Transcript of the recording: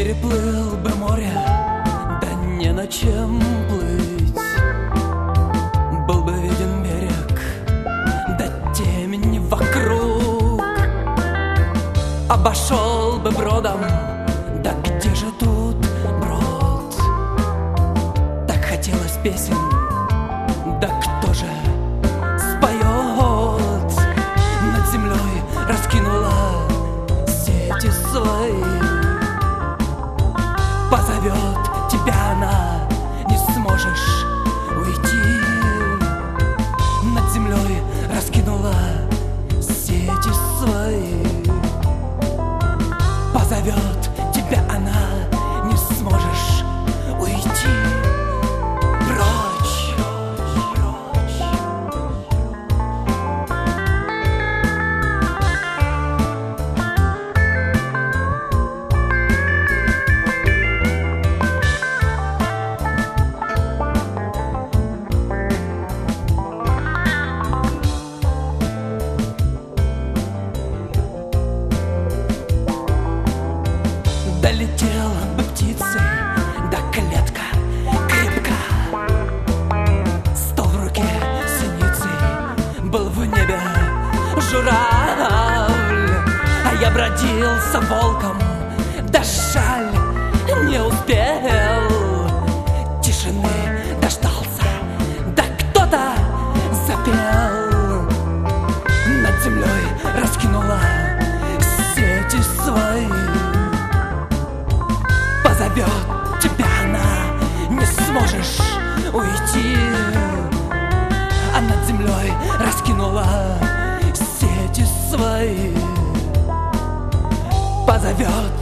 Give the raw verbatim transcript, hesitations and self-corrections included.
Переплыл бы море, да не на чем плыть. Был бы виден берег, да темень вокруг. Обошел бы бродом, да где же тут брод? Так хотелось песен, да кто же споет? Над землей раскинула сети свои. Позовет тебя она, не сможешь уйти. Над землей раскинула сети свои. Позовет тебя она, не сможешь уйти. Прочь, прочь, долетела бы птицей, да клетка крепка. Стол в руке синицей, был в небе журавль. А я бродился волком, да жаль, не успел. Тишины дождался, да кто-то запел. Над землей раскинула сети свои. Позовет тебя она, не сможешь уйти. А над землей раскинула сети свои. Позовет